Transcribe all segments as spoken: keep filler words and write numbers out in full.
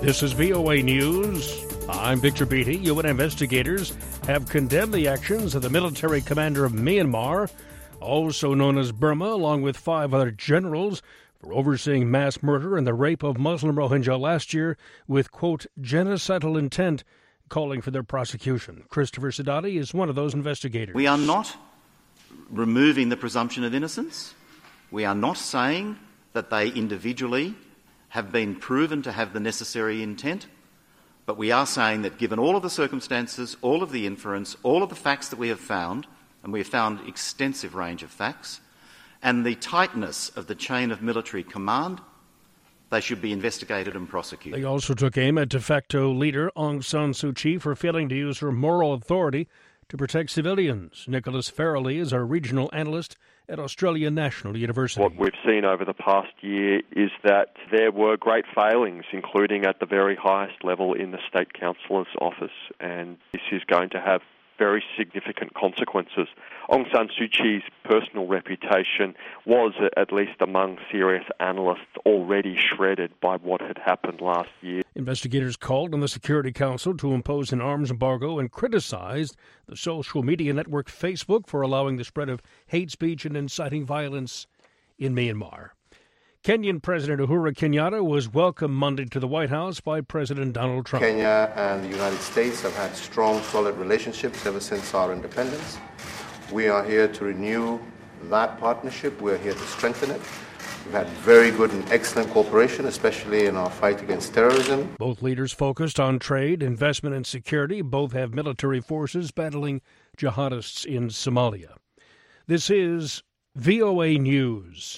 This is V O A News. I'm Victor Beatty. U N investigators have condemned the actions of the military commander of Myanmar, also known as Burma, along with five other generals, for overseeing mass murder and the rape of Muslim Rohingya last year with, quote, genocidal intent, calling for their prosecution. Christopher Sidati is one of those investigators. We are not removing the presumption of innocence. We are not saying that they individually have been proven to have the necessary intent, but we are saying that given all of the circumstances, all of the inference, all of the facts that we have found, and we have found extensive range of facts, and the tightness of the chain of military command, they should be investigated and prosecuted. They also took aim at de facto leader Aung San Suu Kyi for failing to use her moral authority to protect civilians. Nicholas Farrelly is our regional analyst at Australian National University. What we've seen over the past year is that there were great failings, including at the very highest level in the State Councillor's office, and this is going to have very significant consequences. Aung San Suu Kyi's personal reputation was, at least among serious analysts, already shredded by what had happened last year. Investigators called on the Security Council to impose an arms embargo and criticized the social media network Facebook for allowing the spread of hate speech and inciting violence in Myanmar. Kenyan President Uhuru Kenyatta was welcomed Monday to the White House by President Donald Trump. Kenya and the United States have had strong, solid relationships ever since our independence. We are here to renew that partnership. We're here to strengthen it. We've had very good and excellent cooperation, especially in our fight against terrorism. Both leaders focused on trade, investment, and security. Both have military forces battling jihadists in Somalia. This is V O A News.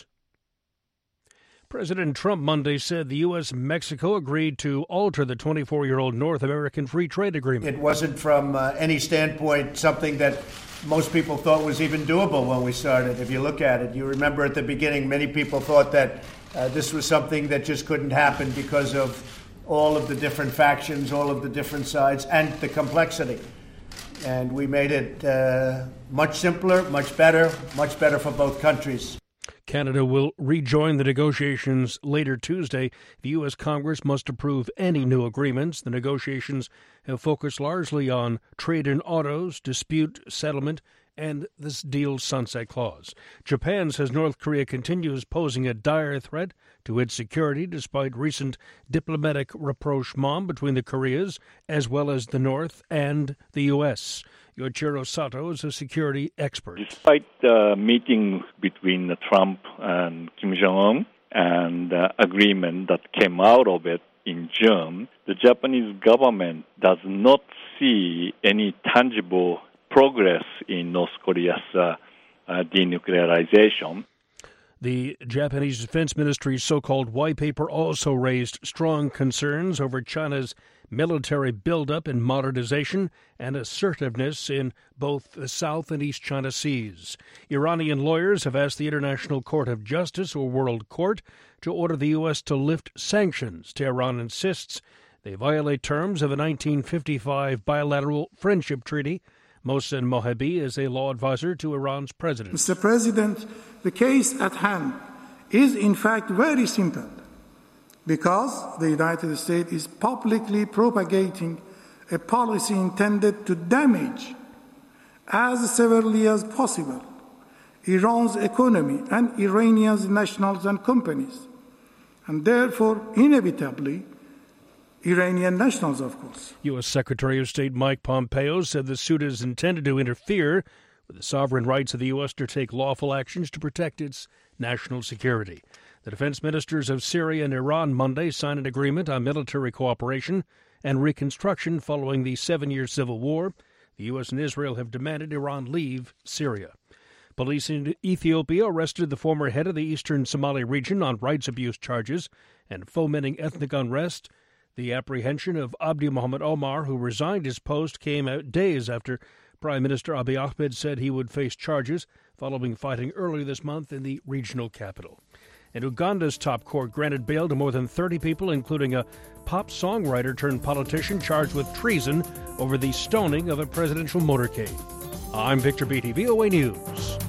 President Trump Monday said the U S and Mexico agreed to alter the twenty-four-year-old North American Free Trade Agreement. It wasn't from uh, any standpoint something that most people thought was even doable when we started. If you look at it, you remember at the beginning, many people thought that uh, this was something that just couldn't happen because of all of the different factions, all of the different sides, and the complexity. And we made it uh, much simpler, much better, much better for both countries. Canada will rejoin the negotiations later Tuesday. The U S. Congress must approve any new agreements. The negotiations have focused largely on trade in autos, dispute settlement, and this deal's sunset clause. Japan says North Korea continues posing a dire threat to its security despite recent diplomatic rapprochement between the Koreas as well as the North and the U S. Yoichiro Sato is a security expert. Despite the meeting between Trump and Kim Jong-un and the agreement that came out of it in June, the Japanese government does not see any tangible progress in North Korea's uh, uh, denuclearization. The Japanese Defense Ministry's so-called white paper also raised strong concerns over China's military buildup and modernization and assertiveness in both the South and East China Seas. Iranian lawyers have asked the International Court of Justice, or World Court, to order the U S to lift sanctions. Tehran insists they violate terms of a nineteen fifty-five bilateral friendship treaty. Mohsen Mohabi is a law advisor to Iran's president. Mister President, the case at hand is in fact very simple because the United States is publicly propagating a policy intended to damage as severely as possible Iran's economy and Iranian nationals and companies, and therefore inevitably Iranian nationals, of course. U S. Secretary of State Mike Pompeo said the suit is intended to interfere with the sovereign rights of the U S to take lawful actions to protect its national security. The defense ministers of Syria and Iran Monday signed an agreement on military cooperation and reconstruction following the seven-year civil war. The U S and Israel have demanded Iran leave Syria. Police in Ethiopia arrested the former head of the eastern Somali region on rights abuse charges and fomenting ethnic unrest. The apprehension of Abdi Mohammed Omar, who resigned his post, came out days after Prime Minister Abiy Ahmed said he would face charges following fighting earlier this month in the regional capital. And Uganda's top court granted bail to more than thirty people, including a pop songwriter turned politician charged with treason over the stoning of a presidential motorcade. I'm Victor Beatty, V O A News.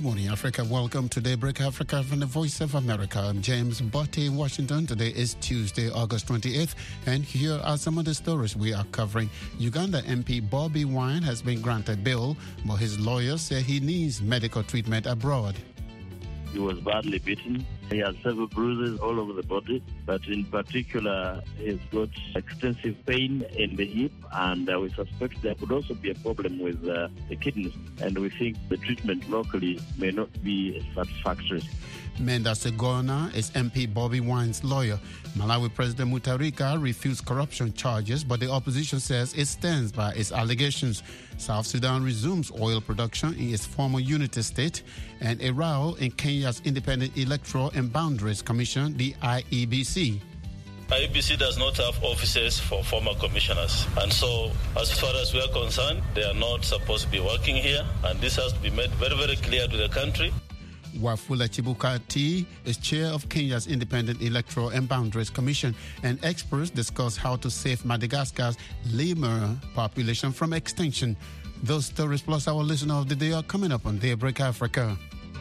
morning, Africa. Welcome to Daybreak Africa from the Voice of America. I'm James Botti in Washington. Today is Tuesday, August twenty-eighth, and here are some of the stories we are covering. Uganda M P Bobi Wine has been granted bail, but his lawyers say he needs medical treatment abroad. He was badly beaten. He has several bruises all over the body, but in particular, he's got extensive pain in the hip, and uh, we suspect there could also be a problem with uh, the kidneys, and we think the treatment locally may not be satisfactory. Menda Segona is M P Bobi Wine's lawyer. Malawi President Mutharika refused corruption charges, but the opposition says it stands by its allegations. South Sudan resumes oil production in its former unity state, and a row in Kenya's Independent Electoral and Boundaries Commission, the I E B C. I E B C does not have offices for former commissioners, and so as far as we are concerned, they are not supposed to be working here, and this has to be made very, very clear to the country. Wafula Chibukati is chair of Kenya's Independent Electoral and Boundaries Commission, and experts discuss how to save Madagascar's lemur population from extinction. Those stories plus our listener of the day are coming up on Daybreak Africa.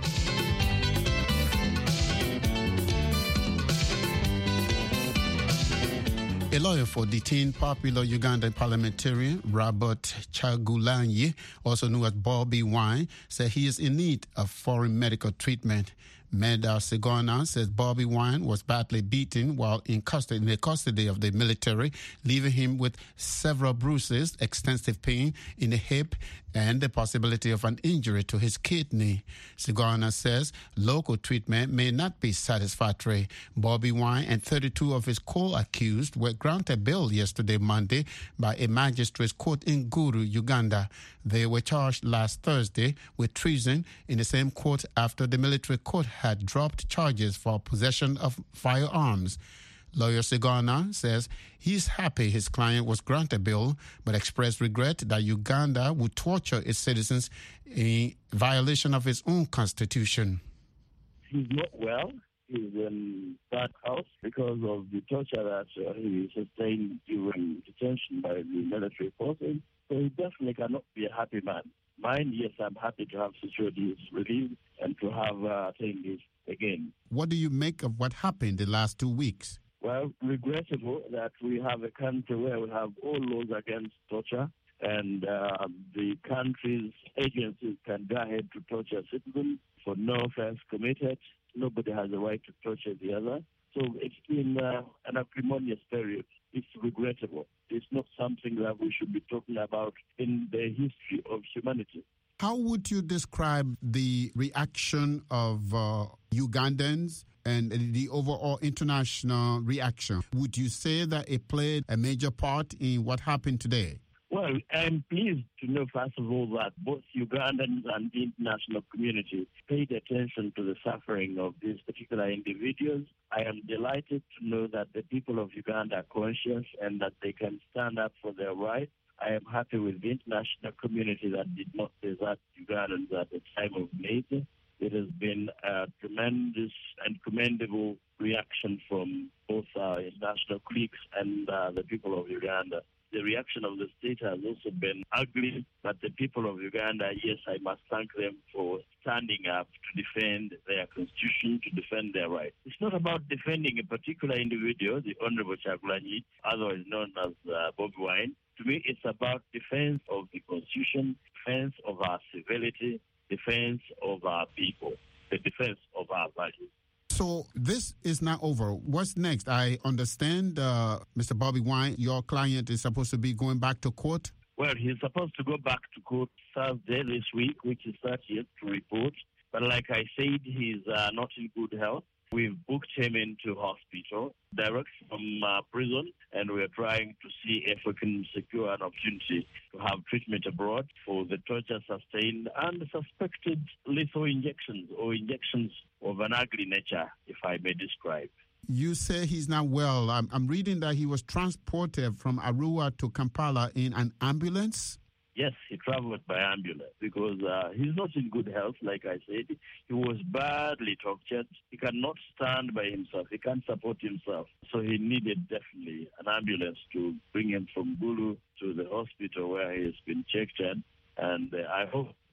A lawyer for detained popular Ugandan parliamentarian Robert Chagulanyi, also known as Bobi Wine, said he is in need of foreign medical treatment. Meda Segona says Bobi Wine was badly beaten while in custody, in the custody of the military, leaving him with several bruises, extensive pain in the hip, and the possibility of an injury to his kidney. Segona says local treatment may not be satisfactory. Bobi Wine and thirty-two of his co-accused were granted bail yesterday, Monday, by a magistrate's court in Gulu, Uganda. They were charged last Thursday with treason in the same court after the military court had dropped charges for possession of firearms. Lawyer Segona says he's happy his client was granted bail, but expressed regret that Uganda would torture its citizens in violation of its own constitution. He's not well. He's in bad health because of the torture that uh, he sustained during detention by the military forces. So he definitely cannot be a happy man. Mine, yes, I'm happy to have secured his release and to have uh, attained this again. What do you make of what happened the last two weeks? Well, regrettable that we have a country where we have all laws against torture, and uh, the country's agencies can go ahead to torture citizens for no offense committed. Nobody has the right to torture the other. So it's been uh, an acrimonious period. It's regrettable. It's not something that we should be talking about in the history of humanity. How would you describe the reaction of uh, Ugandans and the overall international reaction? Would you say that it played a major part in what happened today? Well, I'm pleased to know, first of all, that both Ugandans and the international community paid attention to the suffering of these particular individuals. I am delighted to know that the people of Uganda are conscious and that they can stand up for their rights. I am happy with the international community that did not desert Ugandans at the time of need. It has been a tremendous and commendable reaction from both our international colleagues and uh, the people of Uganda. The reaction of the state has also been ugly, but the people of Uganda, yes, I must thank them for standing up to defend their constitution, to defend their rights. It's not about defending a particular individual, the Honorable Chagulanyi, otherwise known as uh, Bobi Wine. To me, it's about defense of the constitution, defense of our civility, defense of our people, the defense of our values. So this is not over. What's next? I understand, uh, Mister Bobi Wine, your client is supposed to be going back to court? Well, he's supposed to go back to court Thursday this week, which is thirtieth, to report. But like I said, he's uh, not in good health. We've booked him into hospital direct from uh, prison, and we're trying to see if we can secure an opportunity to have treatment abroad for the torture sustained and suspected lethal injections or injections of an ugly nature, if I may describe. You say he's not well. I'm, I'm reading that he was transported from Arua to Kampala in an ambulance. Yes, he traveled by ambulance because uh, he's not in good health, like I said. He was badly tortured. He cannot stand by himself. He can't support himself. So he needed definitely an ambulance to bring him from Gulu to the hospital where he has been checked in. And uh, I hope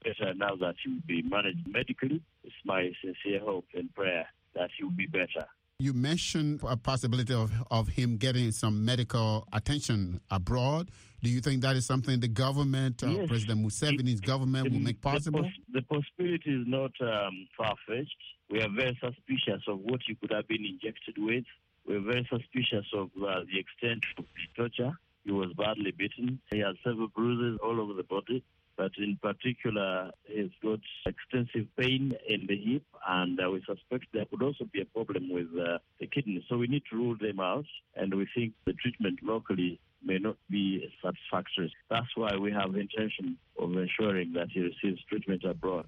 better now that he will be managed medically. It's my sincere hope and prayer that he will be better. You mentioned a possibility of, of him getting some medical attention abroad. Do you think that is something the government, uh, yes. President Museveni's it, government, the, will make possible? The, pos- the possibility is not um, far-fetched. We are very suspicious of what he could have been injected with. We are very suspicious of uh, the extent of the torture. He was badly beaten. He has several bruises all over the body. But in particular, he's got extensive pain in the hip, and uh, we suspect there could also be a problem with uh, the kidney. So we need to rule them out, and we think the treatment locally may not be satisfactory. That's why we have the intention of ensuring that he receives treatment abroad.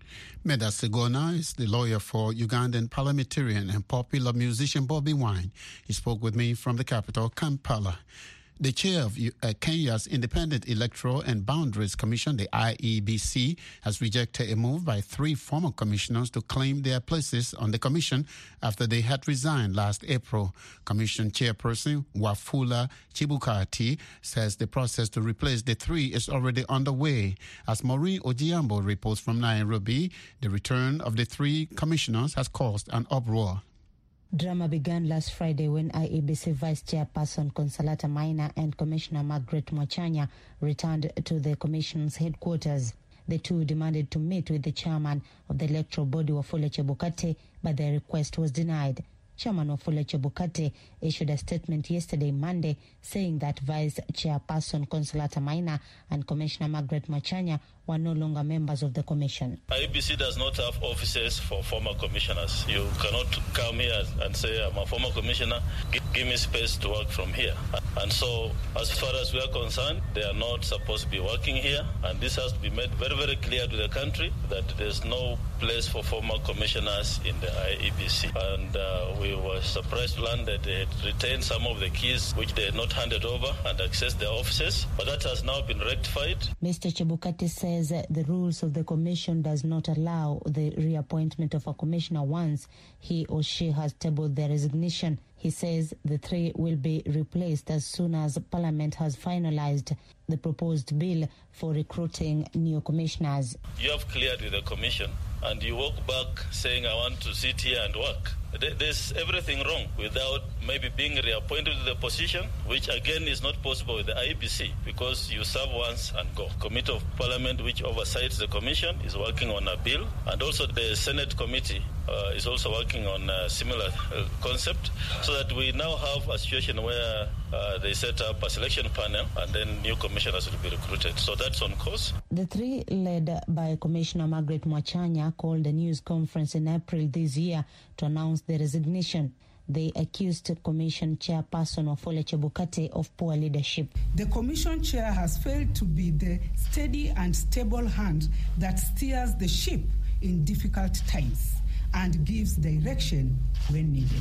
Meda Segona is the lawyer for Ugandan parliamentarian and popular musician Bobi Wine. He spoke with me from the capital, Kampala. The chair of uh, Kenya's Independent Electoral and Boundaries Commission, the I E B C, has rejected a move by three former commissioners to claim their places on the commission after they had resigned last April. Commission chairperson Wafula Chibukati says the process to replace the three is already underway. As Maureen Ojiambo reports from Nairobi, the return of the three commissioners has caused an uproar. Drama began last Friday when I E B C Vice Chairperson Consolata Maina and Commissioner Margaret Mwachanya returned to the Commission's headquarters. The two demanded to meet with the chairman of the electoral body, Wafula Chebukati, but their request was denied. Chairman Wafula Chebukati issued a statement yesterday, Monday, saying that Vice Chairperson Consolata Maina and Commissioner Margaret Mwachanya were no longer members of the commission. I E B C does not have offices for former commissioners. You cannot come here and say, I'm a former commissioner, give, give me space to work from here. And so, as far as we are concerned, they are not supposed to be working here, and this has to be made very, very clear to the country that there's no place for former commissioners in the I E B C. And uh, we were surprised to learn that they had retained some of the keys which they had not handed over and accessed their offices, but that has now been rectified. Mister Chebukati says the rules of the commission does not allow the reappointment of a commissioner once he or she has tabled their resignation. He says the three will be replaced as soon as Parliament has finalized the proposed bill for recruiting new commissioners. You have cleared with the commission and you walk back saying, I want to sit here and work. There's everything wrong without maybe being reappointed to the position, which again is not possible with the I E B C because you serve once and go. Committee of Parliament, which oversees the commission, is working on a bill, and also the Senate committee uh, is also working on a similar uh, concept, so that we now have a situation where uh, they set up a selection panel and then new commissioners will be recruited. So that's on course. The three, led by Commissioner Margaret Mwachanya, called a news conference in April this year to announce the resignation. They accused Commission Chairperson Wafula Chebukati of poor leadership. The Commission Chair has failed to be the steady and stable hand that steers the ship in difficult times and gives direction when needed.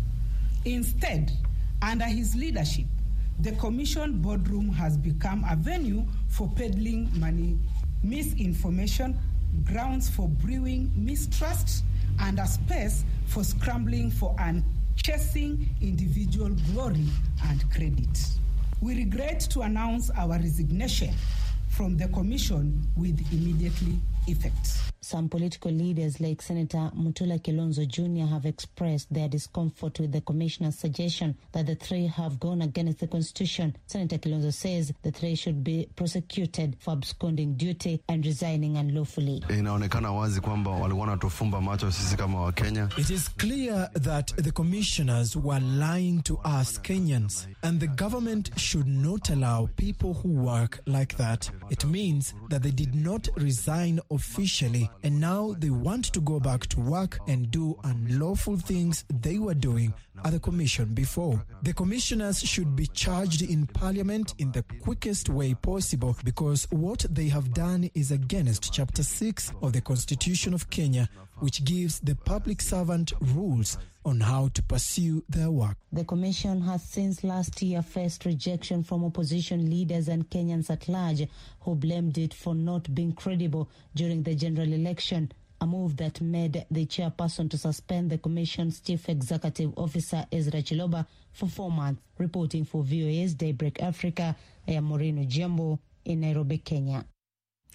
Instead, under his leadership, the Commission boardroom has become a venue for peddling money, misinformation, grounds for brewing mistrust, and a space for scrambling for and chasing individual glory and credit. We regret to announce our resignation from the Commission with immediately effect. Some political leaders like Senator Mutula Kilonzo Junior have expressed their discomfort with the Commissioner's suggestion that the three have gone against the Constitution. Senator Kilonzo says the three should be prosecuted for absconding duty and resigning unlawfully. Inaonekana wazi kwamba waliwana tufumba macho sisi kama wa Kenya. It is clear that the commissioners were lying to us Kenyans, and the government should not allow people who work like that. It means that they did not resign officially, and now they want to go back to work and do unlawful things they were doing at the commission before. The commissioners should be charged in Parliament in the quickest way possible, because what they have done is against Chapter six of the Constitution of Kenya, which gives the public servant rules on how to pursue their work. The Commission has since last year faced rejection from opposition leaders and Kenyans at large, who blamed it for not being credible during the general election, a move that made the chairperson to suspend the Commission's Chief Executive Officer Ezra Chiloba for four months. Reporting for V O A's Daybreak Africa, I am Maureen Ojiambo in Nairobi, Kenya.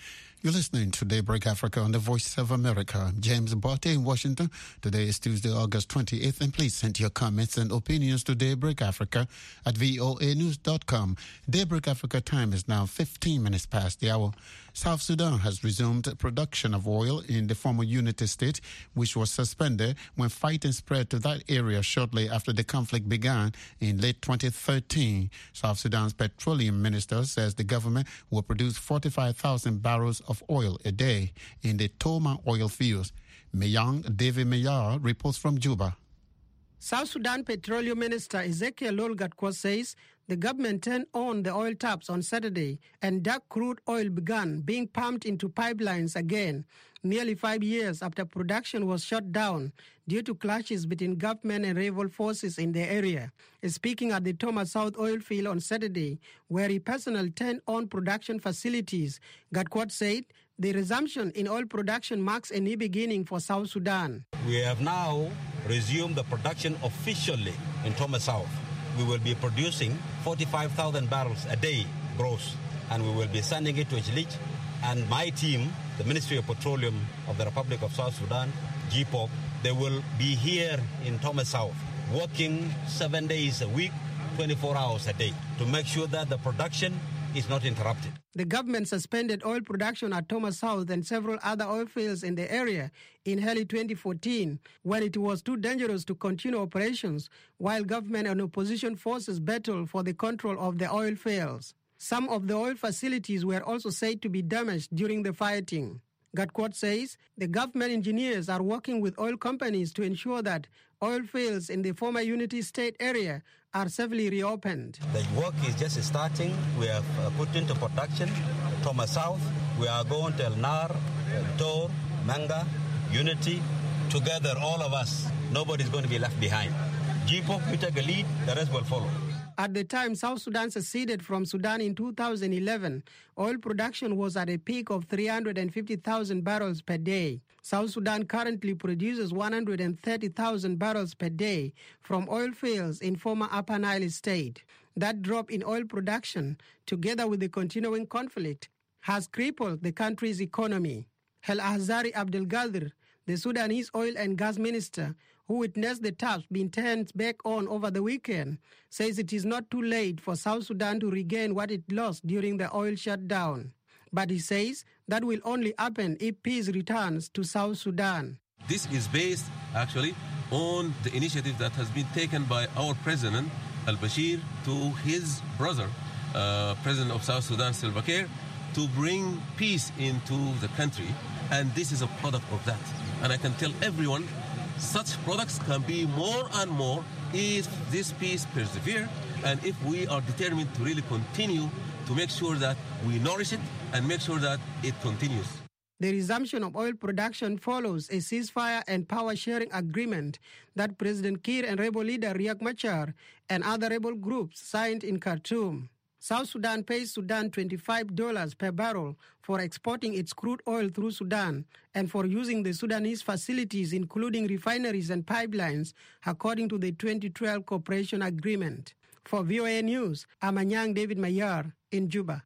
You're listening to Daybreak Africa on the Voice of America. James Botte in Washington. Today is Tuesday, August twenty-eighth, and please send your comments and opinions to Daybreak Africa at voa news dot com. Daybreak Africa time is now fifteen minutes past the hour. South Sudan has resumed production of oil in the former Unity State, which was suspended when fighting spread to that area shortly after the conflict began in late twenty thirteen. South Sudan's petroleum minister says the government will produce forty-five thousand barrels of oil a day in the Toma oil fields. Mayang David Mayar reports from Juba. South Sudan Petroleum Minister Ezekiel Lol-Gatkuoth says the government turned on the oil taps on Saturday and dark crude oil began being pumped into pipelines again, nearly five years after production was shut down due to clashes between government and rival forces in the area. Speaking at the Toma South oil field on Saturday, where he personally turned on production facilities, Gatkuoth said the resumption in oil production marks a new beginning for South Sudan. We have now resumed the production officially in Toma South. We will be producing forty-five thousand barrels a day gross, and we will be sending it to Jlich. And my team, the Ministry of Petroleum of the Republic of South Sudan, G P O C, they will be here in Toma South, working seven days a week, twenty-four hours a day, to make sure that the production is not interrupted. The government suspended oil production at Toma South and several other oil fields in the area in early twenty fourteen, when it was too dangerous to continue operations, while government and opposition forces battled for the control of the oil fields. Some of the oil facilities were also said to be damaged during the fighting. Gatkuoth says the government engineers are working with oil companies to ensure that oil fields in the former Unity State area are safely reopened. The work is just starting. We have uh, put into production Toma South. We are going to El Nar, Tor, Manga, Unity. Together, all of us, nobody's going to be left behind. G P O C, we take a lead, the rest will follow. At the time South Sudan seceded from Sudan in two thousand eleven, oil production was at a peak of three hundred fifty thousand barrels per day. South Sudan currently produces one hundred thirty thousand barrels per day from oil fields in former Upper Nile State. That drop in oil production, together with the continuing conflict, has crippled the country's economy. El Ahzari Abdelgadir, the Sudanese oil and gas minister, who witnessed the taps being turned back on over the weekend, says it is not too late for South Sudan to regain what it lost during the oil shutdown. But he says that will only happen if peace returns to South Sudan. This is based, actually, on the initiative that has been taken by our president, al-Bashir, to his brother, uh, president of South Sudan, Salva Kiir, to bring peace into the country. And this is a product of that. And I can tell everyone, such products can be more and more if this peace perseveres and if we are determined to really continue to make sure that we nourish it and make sure that it continues. The resumption of oil production follows a ceasefire and power-sharing agreement that President Kiir and rebel leader Riek Machar and other rebel groups signed in Khartoum. South Sudan pays Sudan twenty-five dollars per barrel for exporting its crude oil through Sudan and for using the Sudanese facilities, including refineries and pipelines, according to the twenty twelve cooperation agreement. For V O A News, I'm Anyang David Mayar in Juba.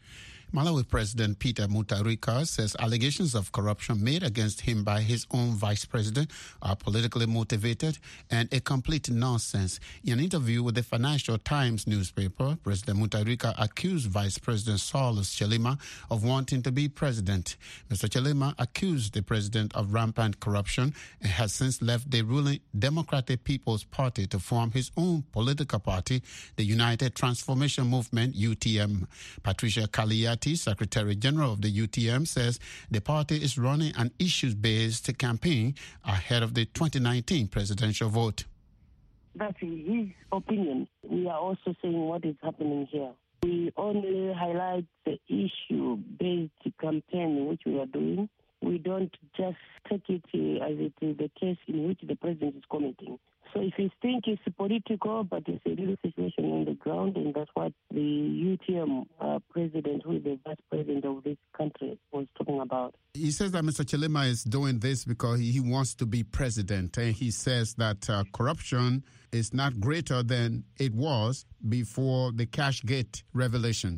Malawi President Peter Mutharika says allegations of corruption made against him by his own vice president are politically motivated and a complete nonsense. In an interview with the Financial Times newspaper, President Mutharika accused Vice President Saulus Chilima of wanting to be president. Mister Chilima accused the president of rampant corruption and has since left the ruling Democratic People's Party to form his own political party, the United Transformation Movement, U T M. Patricia Kaliati, Secretary General of the U T M, says the party is running an issues-based campaign ahead of the twenty nineteen presidential vote. That's his opinion. We are also saying what is happening here. We only highlight the issue-based campaign which we are doing. We don't just take it as it is the case in which the president is commenting. So if you think it's political, but it's a real situation on the ground, and that's what the U T M uh, president, who is the vice president of this country, was talking about. He says that Mister Chilima is doing this because he wants to be president, and he says that uh, corruption is not greater than it was before the Cashgate revelations.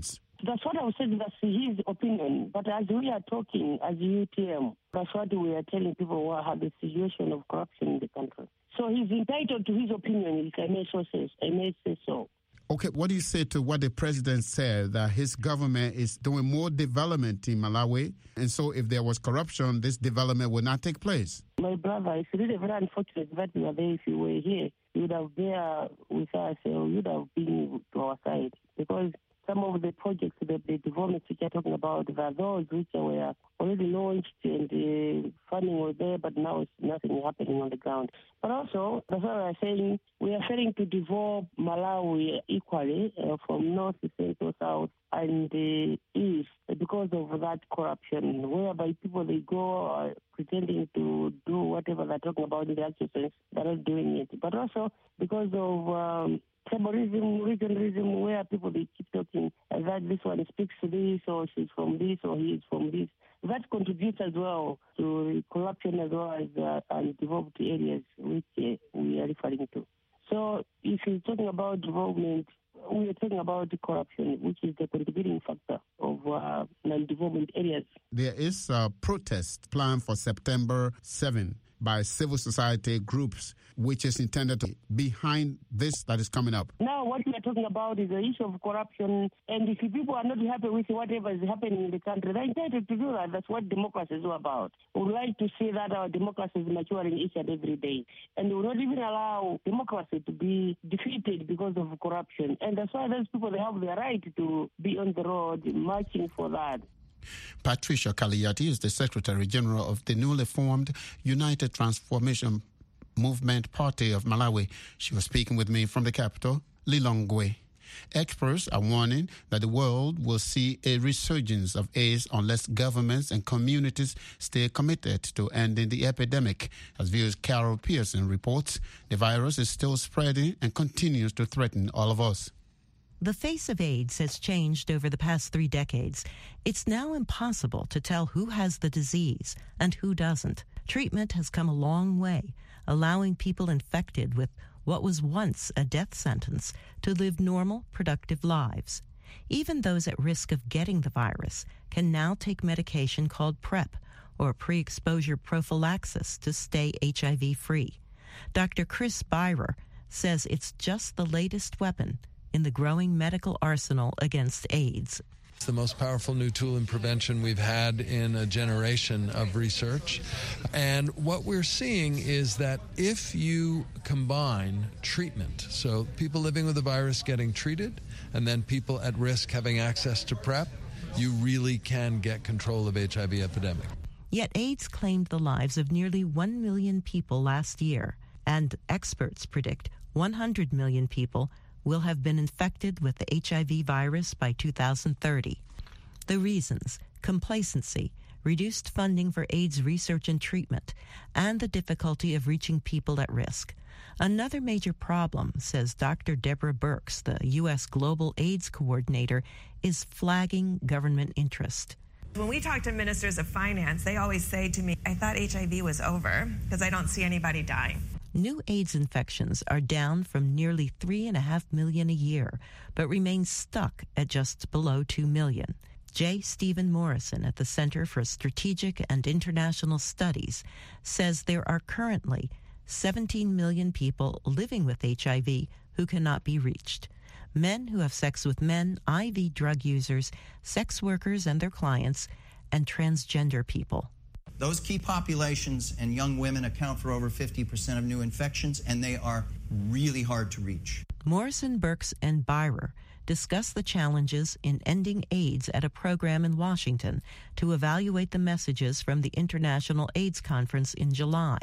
That's what I was saying, that's his opinion. But as we are talking, as U T M, that's what we are telling people who have the situation of corruption in the country. So he's entitled to his opinion, if I may so say, I may say so. Okay, what do you say to what the president said, that his government is doing more development in Malawi, and so if there was corruption, this development would not take place? My brother, it's really very unfortunate that you are there. If you were here, you would have been there with us, or you would have been to our side, because some of the projects, the, the developments which you're talking about, are those which were already launched and the funding was there, but now it's nothing happening on the ground. But also, that's what I'm saying, we are failing to develop Malawi equally uh, from north, central, south, and the east because of that corruption, whereby people, they go uh, pretending to do whatever they're talking about in the actual sense, they're not doing it. But also because of um, tribalism, regionalism, where people, they keep talking uh, that this one speaks to this, or she's from this, or he's from this. That contributes as well to corruption as well as uh, undeveloped areas which uh, we are referring to. So if you're talking about development, we are talking about the corruption, which is the contributing factor of uh, non-development areas. There is a protest planned for September seventh by civil society groups, which is intended to be behind this that is coming up. Now, what we are talking about is the issue of corruption, and if people are not happy with whatever is happening in the country, they're entitled to do that. That's what democracy is all about. We would like to see that our democracy is maturing each and every day, and we will not even allow democracy to be defeated because of corruption. And that's why those people, they have the right to be on the road marching for that. Patricia Kaliati is the Secretary General of the newly formed United Transformation Movement Party of Malawi. She was speaking with me from the capital, Lilongwe. Experts are warning that the world will see a resurgence of AIDS unless governments and communities stay committed to ending the epidemic. As viewers Carol Pearson reports, the virus is still spreading and continues to threaten all of us. The face of AIDS has changed over the past three decades. It's now impossible to tell who has the disease and who doesn't. Treatment has come a long way, allowing people infected with what was once a death sentence to live normal, productive lives. Even those at risk of getting the virus can now take medication called PrEP, or pre-exposure prophylaxis, to stay H I V-free. Doctor Chris Byrer says it's just the latest weapon in the growing medical arsenal against AIDS. It's the most powerful new tool in prevention we've had in a generation of research. And what we're seeing is that if you combine treatment, so people living with the virus getting treated, and then people at risk having access to PrEP, you really can get control of H I V epidemic. Yet AIDS claimed the lives of nearly one million people last year, and experts predict one hundred million people will have been infected with the H I V virus by two thousand thirty. The reasons: complacency, reduced funding for AIDS research and treatment, and the difficulty of reaching people at risk. Another major problem, says Doctor Deborah Birx, the U S Global AIDS Coordinator, is flagging government interest. When we talk to ministers of finance, they always say to me, I thought H I V was over because I don't see anybody dying. New AIDS infections are down from nearly three and a half million a year, but remain stuck at just below two million. J. Stephen Morrison at the Center for Strategic and International Studies says there are currently seventeen million people living with H I V who cannot be reached. Men who have sex with men, I V drug users, sex workers and their clients, and transgender people. Those key populations and young women account for over fifty percent of new infections, and they are really hard to reach. Morrison, Birx, and Byrer discuss the challenges in ending AIDS at a program in Washington to evaluate the messages from the International AIDS Conference in July.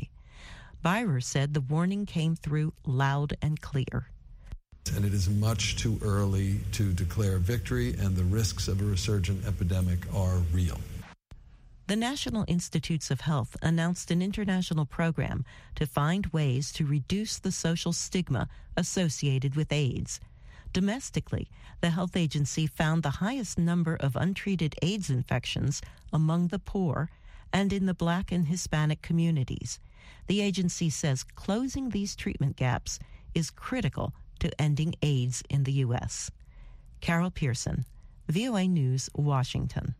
Byrer said the warning came through loud and clear. And it is much too early to declare victory, and the risks of a resurgent epidemic are real. The National Institutes of Health announced an international program to find ways to reduce the social stigma associated with AIDS. Domestically, the health agency found the highest number of untreated AIDS infections among the poor and in the Black and Hispanic communities. The agency says closing these treatment gaps is critical to ending AIDS in the U S. Carol Pearson, V O A News, Washington.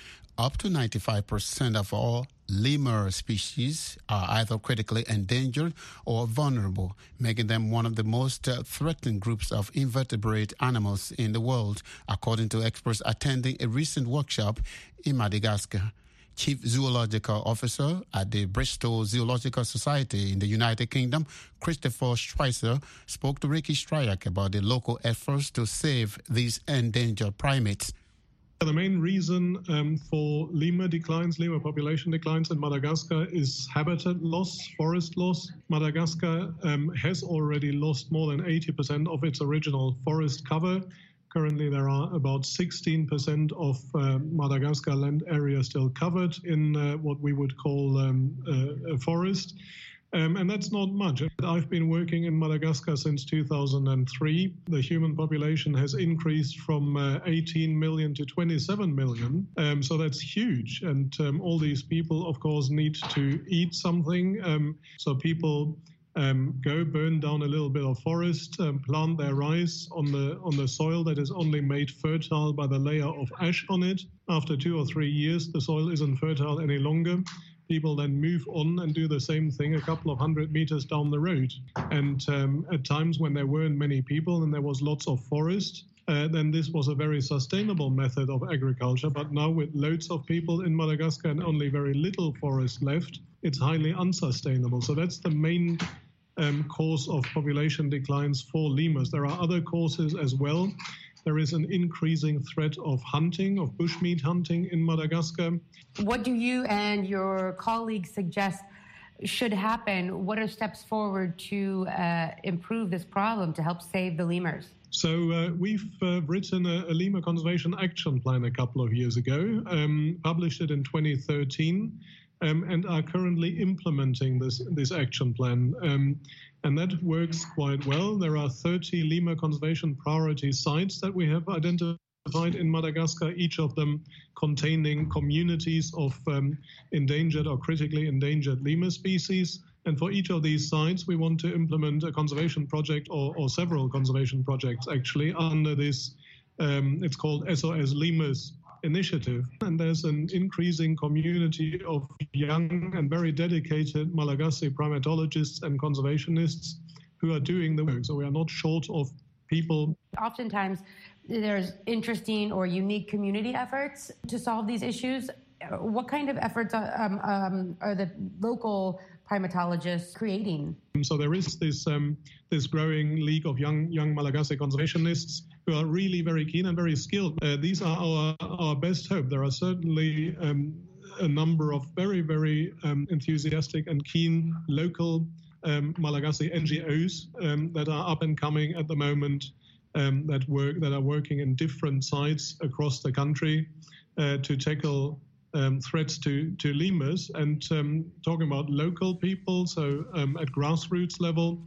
Up to ninety-five percent of all lemur species are either critically endangered or vulnerable, making them one of the most uh, threatened groups of invertebrate animals in the world, according to experts attending a recent workshop in Madagascar. Chief Zoological Officer at the Bristol Zoological Society in the United Kingdom, Christopher Schweitzer, spoke to Ricky Stryak about the local efforts to save these endangered primates. The main reason um, for lemur declines, lemur population declines in Madagascar is habitat loss, forest loss. Madagascar um, has already lost more than eighty percent of its original forest cover. Currently, there are about sixteen percent of uh, Madagascar land area still covered in uh, what we would call um, uh, a forest. Um, and that's not much. I've been working in Madagascar since two thousand three. The human population has increased from uh, eighteen million to twenty-seven million. Um, so that's huge. And um, all these people, of course, need to eat something. Um, so people um, go burn down a little bit of forest, um, plant their rice on the on the soil that is only made fertile by the layer of ash on it. After two or three years, the soil isn't fertile any longer. People then move on and do the same thing a couple of hundred meters down the road. And um, at times when there weren't many people and there was lots of forest, uh, then this was a very sustainable method of agriculture. But now with loads of people in Madagascar and only very little forest left, it's highly unsustainable. So that's the main um, cause of population declines for lemurs. There are other causes as well. There is an increasing threat of hunting, of bushmeat hunting in Madagascar. What do you and your colleagues suggest should happen? What are steps forward to uh, improve this problem, to help save the lemurs? So uh, we've uh, written a, a lemur conservation action plan a couple of years ago, um, published it in twenty thirteen, um, and are currently implementing this, this action plan. Um, And that works quite well. There are thirty lemur conservation priority sites that we have identified in Madagascar, each of them containing communities of um, endangered or critically endangered lemur species. And for each of these sites, we want to implement a conservation project or, or several conservation projects, actually, under this, um, it's called S O S Lemurs initiative. And there's an increasing community of young and very dedicated Malagasy primatologists and conservationists who are doing the work. So we are not short of people. Oftentimes, there's interesting or unique community efforts to solve these issues. What kind of efforts are, um, um, are the local primatologists creating? So there is this um, this growing league of young young Malagasy conservationists who are really very keen and very skilled. Uh, these are our our best hope. There are certainly um, a number of very very um, enthusiastic and keen local um, Malagasy N G Os um, that are up and coming at the moment. Um, that work that are working in different sites across the country uh, to tackle Um, threats to, to lemurs, and um, talking about local people, so um, at grassroots level.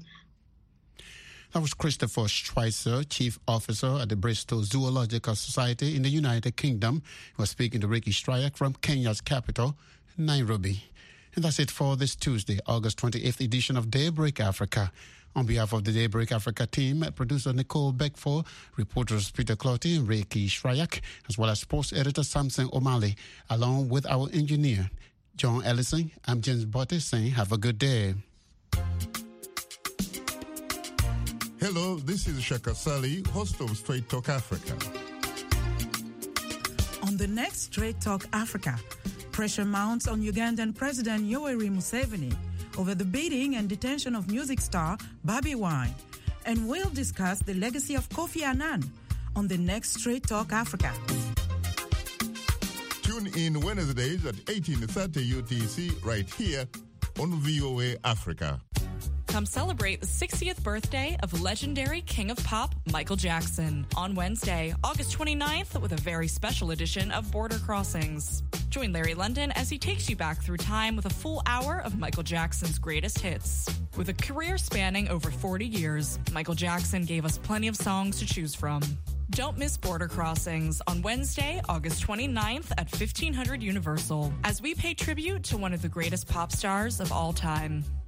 That was Christopher Schweitzer, Chief Officer at the Bristol Zoological Society in the United Kingdom. He was speaking to Ricky Stryak from Kenya's capital, Nairobi. And that's it for this Tuesday, August twenty-eighth edition of Daybreak Africa. On behalf of the Daybreak Africa team, producer Nicole Beckford, reporters Peter Clotty and Ricky Stryak, as well as sports editor Samson O'Malley, along with our engineer, John Ellison. I'm James Botte saying have a good day. Hello, this is Shaka Sali, host of Straight Talk Africa. On the next Straight Talk Africa, pressure mounts on Ugandan President Yoweri Museveni over the beating and detention of music star Bobi Wine. And we'll discuss the legacy of Kofi Annan on the next Straight Talk Africa. Tune in Wednesdays at eighteen thirty U T C right here on V O A Africa. Come celebrate the sixtieth birthday of legendary King of Pop, Michael Jackson, on Wednesday, August twenty-ninth, with a very special edition of Border Crossings. Join Larry London as he takes you back through time with a full hour of Michael Jackson's greatest hits. With a career spanning over forty years, Michael Jackson gave us plenty of songs to choose from. Don't miss Border Crossings on Wednesday, August twenty-ninth at fifteen hundred Universal, as we pay tribute to one of the greatest pop stars of all time.